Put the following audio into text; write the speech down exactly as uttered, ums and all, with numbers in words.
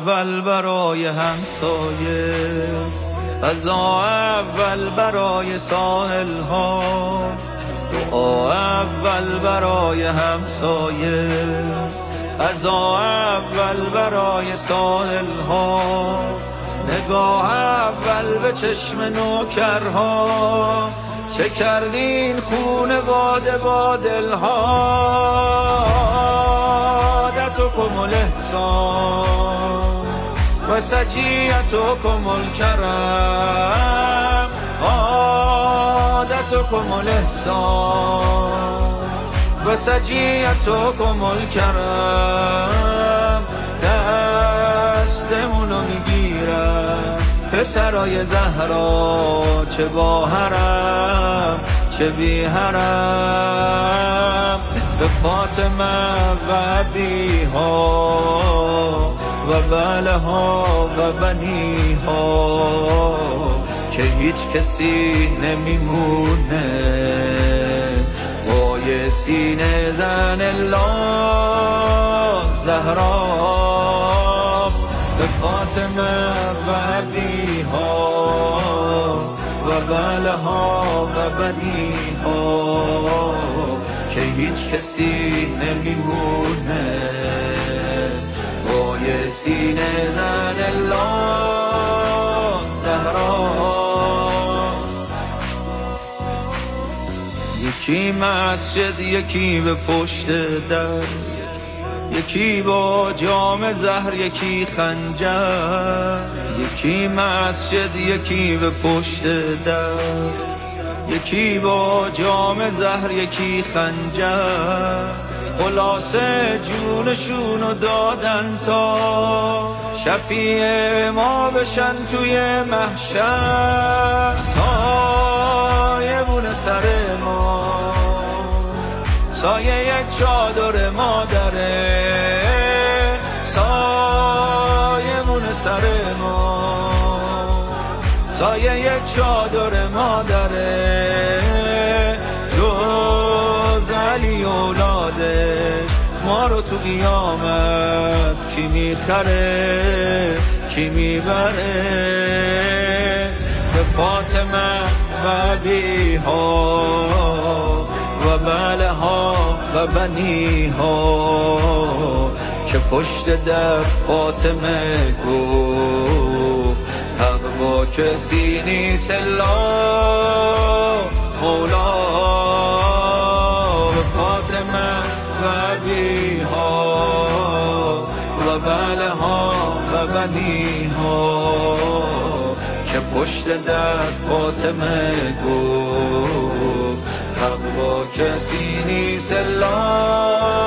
اول برای همسایه، غذا اول برای ساحل ها، دعا اول برای همسایه، غذا اول برای ساحل ها، نگاه اول به چشم نوکرها، چه کردین خونواده با دلها. عادتکم الاحسان و سجیتکم الکرم، عادتکم الاحسان و سجیتکم الکرم. دستمونو میگیرم پسرای زهرا، چه با حرم چه بی حرم، به فاطمه و ابیها و بله ها و بنی ها، که هیچ کسی نمیمونه وای سینه زن الله زهرا. به فاطمه و ابیها و بله ها و بنی ها، که هیچ کسی نمیمونه وای سینه زن الله زهرا. یکی مسجد یکی به پشت در، یکی با جام زهر یکی خنجر، یکی مسجد یکی به پشت در، یکی با جام زهر یکی خنجر. خلاصه جونشونو دادن تا شفیع ما بشن توی محشر. سایبون سر ما سایه یک چادر مادره، سایمون سر ما سایه یک چادر مادره. جز علی اولادش ما رو تو قیامت کی میخره کی میبره. به فاطمه و ابیها و بله ها و بنی ها، که پشت در فاطمه گفت حق با کسی نیست الا مولا. به فاطمه و ابیها و بله ها و بنی ها، که پشت در فاطمه گفت حق با کسی نیست الا